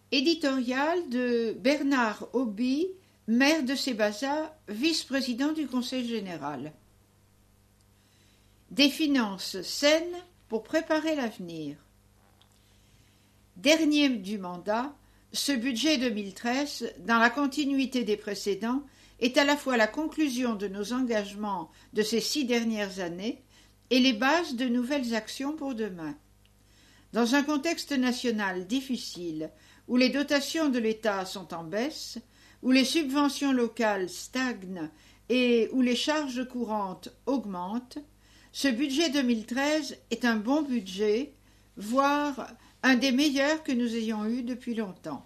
Éditorial de Bernard Auby, maire de Sébaza, vice-président du Conseil général. Des finances saines pour préparer l'avenir. Dernier du mandat, ce budget 2013, dans la continuité des précédents, est à la fois la conclusion de nos engagements de ces 6 dernières années et les bases de nouvelles actions pour demain. Dans un contexte national difficile, où les dotations de l'État sont en baisse, où les subventions locales stagnent et où les charges courantes augmentent, ce budget 2013 est un bon budget, voire un des meilleurs que nous ayons eus depuis longtemps.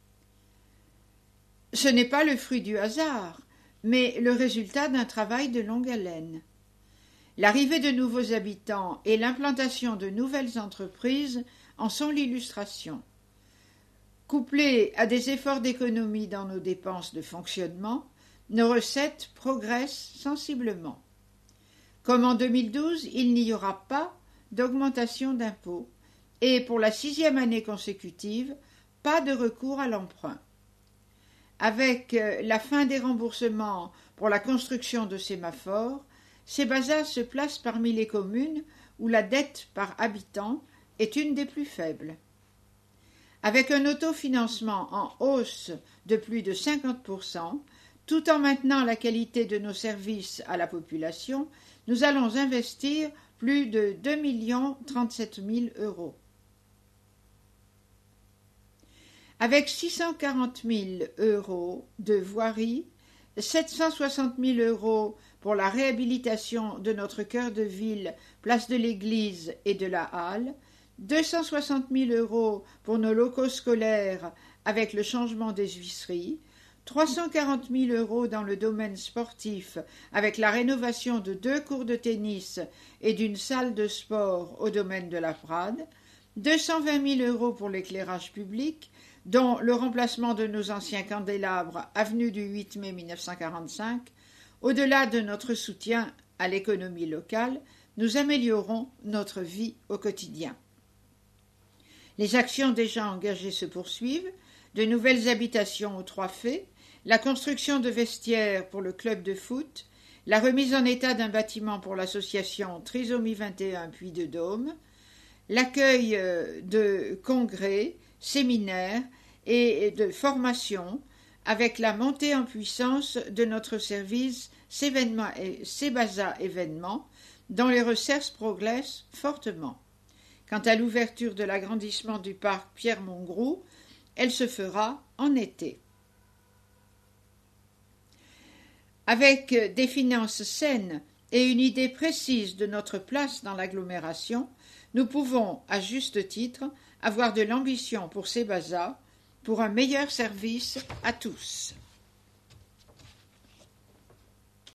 Ce n'est pas le fruit du hasard, mais le résultat d'un travail de longue haleine. L'arrivée de nouveaux habitants et l'implantation de nouvelles entreprises en sont l'illustration. Couplés à des efforts d'économie dans nos dépenses de fonctionnement, nos recettes progressent sensiblement. Comme en 2012, il n'y aura pas d'augmentation d'impôts et pour la 6e année consécutive, pas de recours à l'emprunt. Avec la fin des remboursements pour la construction de sémaphores, Sébaza se place parmi les communes où la dette par habitant est une des plus faibles. Avec un autofinancement en hausse de plus de 50%, tout en maintenant la qualité de nos services à la population, nous allons investir plus de 2 037 000 €. Avec 640 000 € de voirie, 760 000 € pour la réhabilitation de notre cœur de ville, place de l'église et de la halle, 260 000 € pour nos locaux scolaires avec le changement des huisseries, 340 000 € dans le domaine sportif avec la rénovation de 2 cours de tennis et d'une salle de sport au domaine de la Prade, 220 000 € pour l'éclairage public, dont le remplacement de nos anciens candélabres avenue du 8 mai 1945, au-delà de notre soutien à l'économie locale, nous améliorons notre vie au quotidien. Les actions déjà engagées se poursuivent, de nouvelles habitations aux 3 Fées, la construction de vestiaires pour le club de foot, la remise en état d'un bâtiment pour l'association Trisomie 21 Puy de Dôme, l'accueil de congrès, séminaires et de formations avec la montée en puissance de notre service Sébaza Événements, dont les recettes progressent fortement. Quant à l'ouverture de l'agrandissement du parc Pierre-Mongroux, elle se fera en été. Avec des finances saines et une idée précise de notre place dans l'agglomération, nous pouvons, à juste titre, avoir de l'ambition pour Sébaza, pour un meilleur service à tous.